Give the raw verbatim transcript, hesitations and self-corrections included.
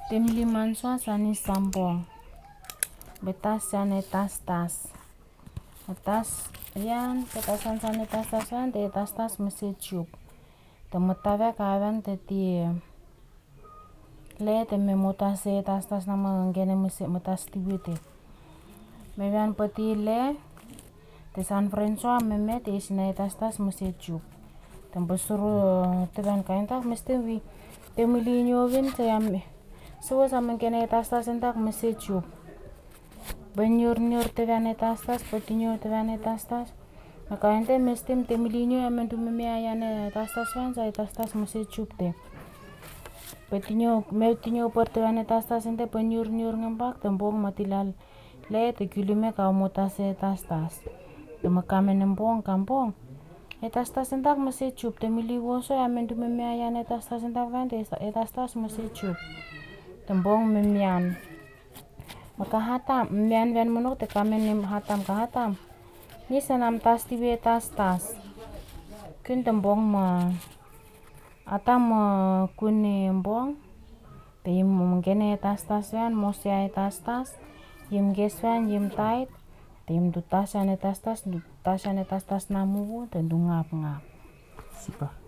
Tem liman suasani sampong. Betas sane tas tas. Tas yan petasan sane tas tas yan te tas tas mese cup. Temotave kawan teti le teme motase tas tas nama ngene mese metas tibute. Mewan peti le te san frenso meme te isna tas tas mese cup. Tempo suruh teban kain tak mesti wi temili nyovin sayame. So sama ngene tas tas entak mese cup. Banyur nyur tevan tas tas peti nyur tevan tas tas. Maka ente mesti temilinyo yang mentu meme ayane tas tas yan say tas tas mese cup te. Peti nyo meti nyo per tevan tas tas ente penyur nyur ngempak tembong matilal le te kilime kau motase tas tas. Temekame nembong kampong. E tas tas entak mese cup temili woso yang mentu meme ayane tas tas entak van te e tas tas mese cup. Tembong memian. Maka hatam mian mian menuk te kamen nim hatam ka hatam. Ni senam tas tibe tas tas. Kun tembong ma atam ma kuni mbong. Te yim mengkene tas tas yan mosya tas tas. Yim geswan yim tait. Te yim du tas yan tas tas du tas yan tas tas namu te du ngap ngap. Sipa.